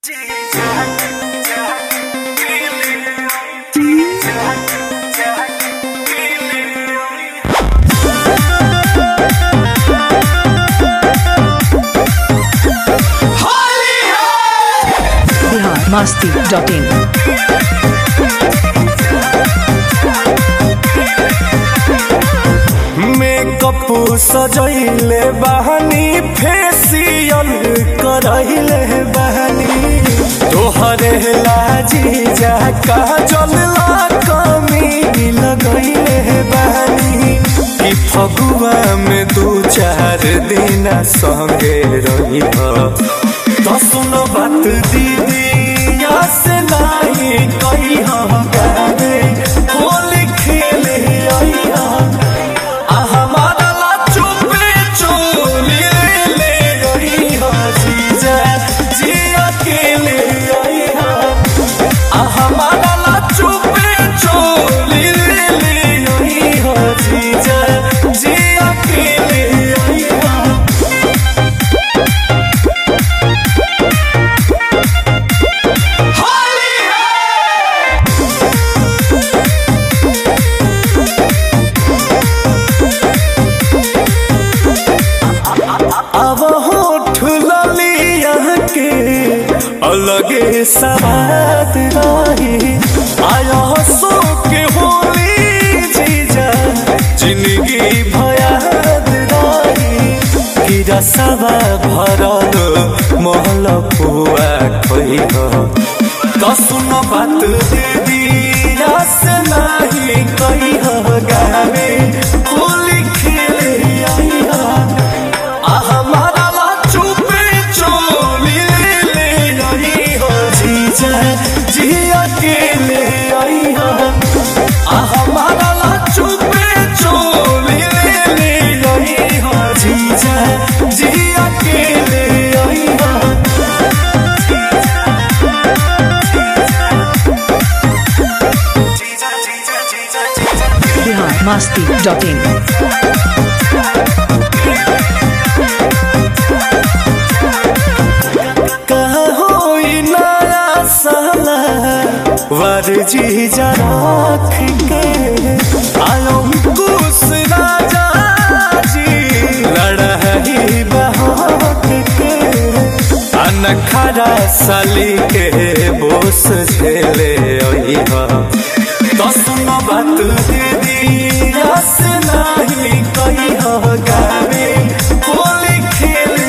Masti.in makeup सजैले बहनी facial करैले बहनी तोहरे लाजी जा काजल ला कमी लगैले बहनी कि फगुआ में दू चार दिन संगे रही तो सुनो बात दीदी से नहीं कही गावे होली खेले अलगे सवाद रही आया सो के होली जीजा जिंदगी भयाद रही गिरा सवा भरल महल पुआ खोई तो सुन बात दीदी से नहीं कही गावे होली खेले जी अकेले आई हमारा लाचू पे चोली ले आई जी अकेले आई Masti.in वर जी जराख के आयो कुस राजा जी लड़ही बहाक के अनखरा साली के बोस झेले तो सुनो बात दीदी रस नहीं कही गावे होली खेले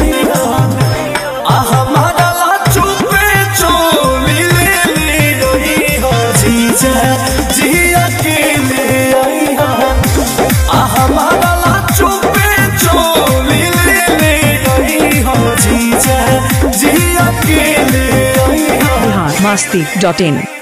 जी अकेले आई हमारा लाचू पे चोली ले आई जी अकेले आई Masti.in